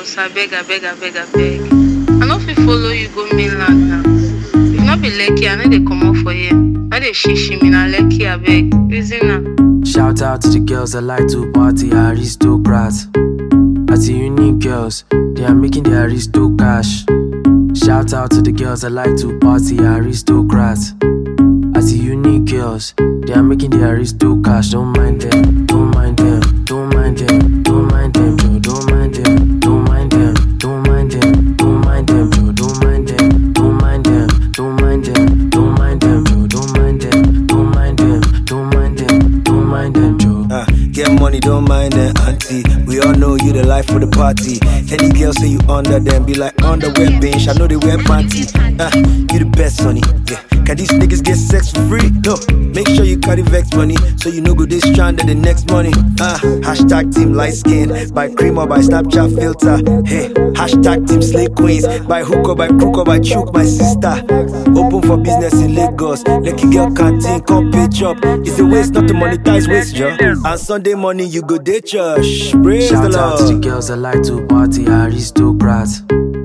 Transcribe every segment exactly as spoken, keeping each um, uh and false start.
girls, I beg, I beg, I beg, I beg. I know if we follow you go mainland now. If not be lucky, I know they come out for here. Now they shishi me na lucky, I beg. Reason now. Shout out to the girls that like to party, aristocrats. As the unique girls, they are making the aristo cash. Shout out to the girls that like to party, aristocrats. As the unique girls, they are making the aristo cash. Don't mind them, don't mind them, don't mind them, don't mind them, bro. Don't mind them, don't mind them, don't mind them, don't mind them, bro. Don't mind them, don't mind them, don't mind them, don't mind them, bro. Don't mind them, don't mind them, don't mind them, don't mind them, bro. Uh, get money, don't mind them, auntie. We all know you the life for the party. Any girl say you under them, be like underwear bench. I know they wear panty. Uh, you the best, honey. Yeah. Can these niggas get sex for free? No. Make sure you carry vex money, so you know go this stranded the next money. Uh, hashtag team light skin, by cream or by Snapchat filter. Hey, hashtag team slay queens, by hook or by crook or by choke, my sister. Open for business in Lagos. Lucky girl canteen, come pay chop. It's a waste not to monetize waste, yo. And Sunday morning you go day church. Praise Shout the Lord. out to the girls that like to party, aristocrats.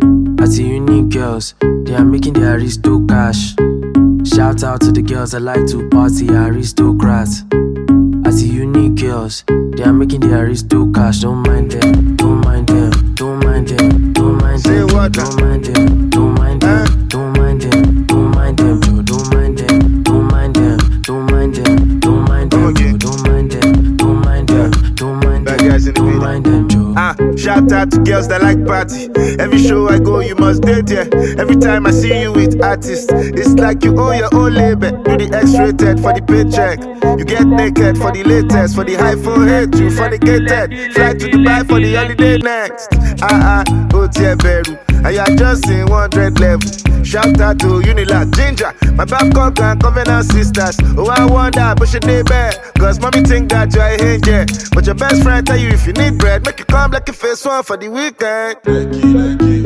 As the unique girls, they are making the aristo cash. Shout out to the girls that like to party, aristocrats. As the unique girls, they are making the aristo cash. Don't mind them, don't mind them, don't mind them, don't mind them, don't mind them, don't mind them, don't mind them, don't mind them, bro. Don't mind them, don't mind them, don't mind them, don't mind them, bro. Don't mind them, don't mind them, don't mind them, don't mind them, bro. Ah, shout out to girls that like party. Every show I go, you must date, yeah. Every time I see you with artists, it's like you own your own label. Do the X-rated for the paycheck. You get naked for the latest, for the high forehead, you fornicated. Fly to Dubai for the holiday next. Ah ah, oh yeah, Beru. And you are just in one hundred level. Shout out to Unilag, Ginger, my Babcock and Covenant sisters. Oh, I wonder, but she day bad. Cause mommy think that you're a angel. But your best friend tell you if you need bread, make you come like a face one for the weekend. Lucky, lucky.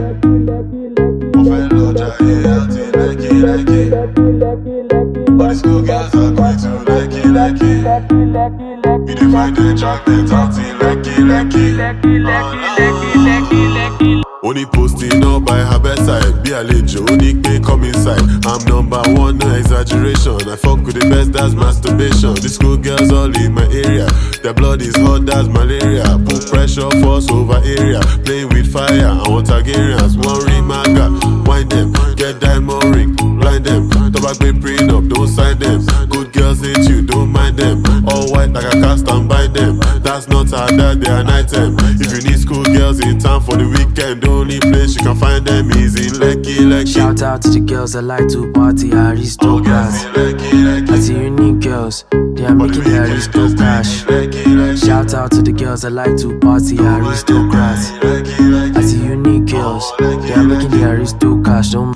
Overload your healthy, lucky, lucky. All these good girls are going to lucky, lucky. We define the track, they talking lucky, lucky. Oh, no. Only posting up by her bedside. Be a lejo, only pay come inside. I'm number one, no exaggeration. I fuck with the best, that's masturbation. These school girls all in my area. Their blood is hot, that's malaria. Put pressure, force over area. Playing with fire, I want Targaryens. One ring, my God, wind them. Get diamond ring, blind them. Tobacco print up, don't sign them. Good girls hate you, don't mind them. All white like a cast and buy them. That's not how that they are an item. If you need school girls in town for the weekend, the only place you can find them is in Lekki, Lekki. Shout out to the girls that like to party, aristocrats. As the unique girls, they are making the aristo cash. Shout out to the girls that like to party, aristocrats. As the unique girls, they are making the aristo cash. Don't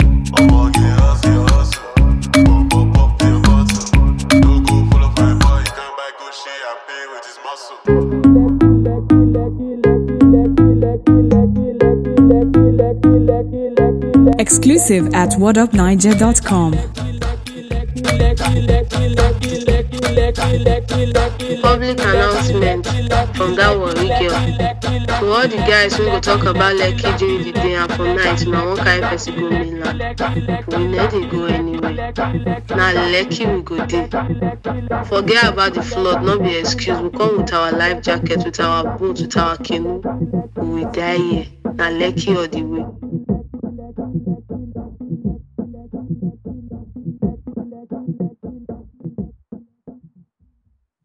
Exclusive at what up niger dot com. Public announcement from that worry girl. To all the guys who go talk about Lekki during the day and for night, now one kind of person go mainland. We never go anywhere. Now Lekki we go there. Forget about the flood, not be excuse. We come with our life jacket, with our boots, with our canoe. We will die here. Now Lekki all the way.